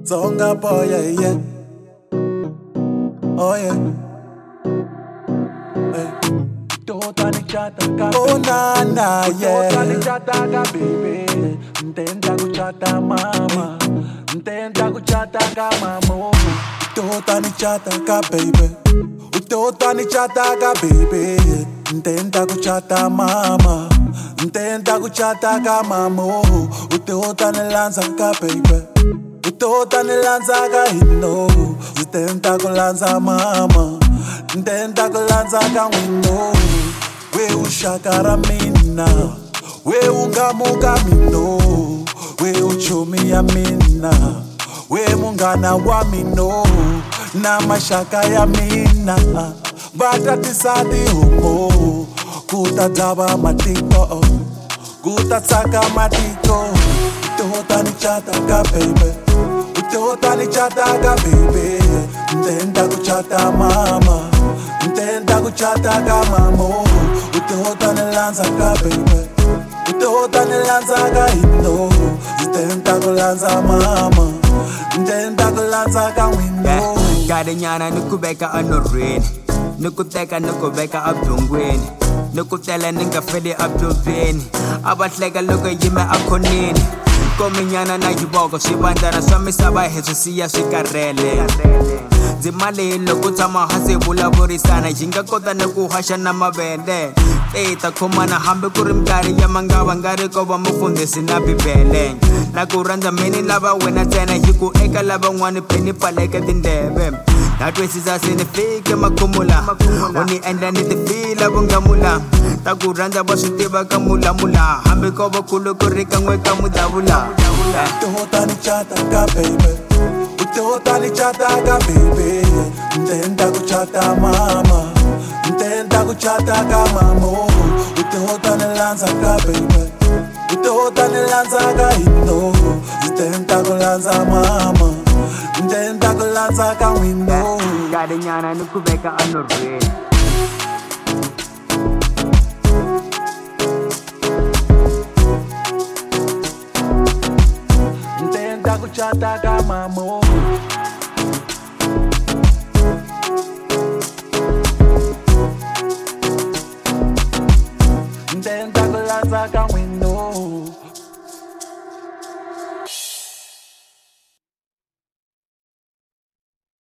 Zonga boy, yeah, yeah. Oh yeah. Hey. Oh na na, yeah. Baby, ntenda kuchata mama, ntenda kuchata ka mama. Utota ni chata ka baby, utota ni chata ka baby. Ntenda kuchata mama, ntenda kuchata ka mama. Utota ni lanza ka baby, utota ni lanza ka hino. Zitenda kulanza mama, ntenda kulanza ka wino. We ushakara mina, we ungamuka mino, we uchumi ya mina, we mungana wa mino, na mashaka ya mina, bata tisadi humo, kutadaba matiko, kutatsaka matiko, utota ni chata ka baby, utota ni chata ka baby, ntenda kuchata mama, ntenda kuchata ka mama. Utota ni lanza ka baby, utota ni lanza ka hino. Zitenda kulanza mama, ntenda kulanza ka wino. Gadinyana nukubeka anorin, nukuteka nukubeka abdungwin, nukutela ninga fede abdubin, abatleka luko yime akonin. Kominyana na yiboko shibandana swami saba heso siya shikarele. Zimali lokutama hase bulaburisana jinga kota nukuhasha na mabende. Eta kumana hambe kurimkari ya mangawa ngari koba mufunde sinabibele. Nakuranda mini laba wena tena hiku eka laba wani peni paleke dindebe. Natwesiza sinifike makumula, oni enda nitifila bungamula. Takuranda basutiba kamula mula, hambe koba kulu kurika ngweka mudabula. Utota ni chata ka baby, utota ni chata ka baby. Ntenda kuchata mama, ntenda kuchata ka mama. Utota ni lanza ka baby, utota ni lanza ka hino. Zitenda kulanza mama, ntenda kulanza ka wino. Gadinyana nukubeka anorin. Ntenda kuchata ka